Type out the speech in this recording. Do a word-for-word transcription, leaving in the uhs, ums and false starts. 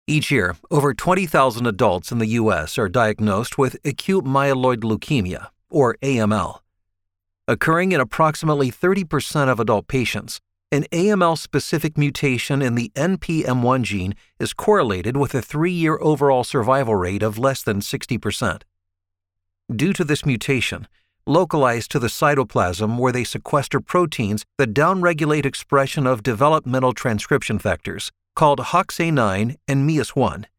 Each year, over twenty thousand adults in the U S are diagnosed with acute myeloid leukemia, or A M L. Occurring in approximately thirty percent of adult patients, an A M L-specific mutation in the N P M one gene is correlated with a three-year overall survival rate of less than sixty percent. Due to this mutation, localized to the cytoplasm where they sequester proteins that downregulate expression of developmental transcription factors, called H O X A nine and M E I S one,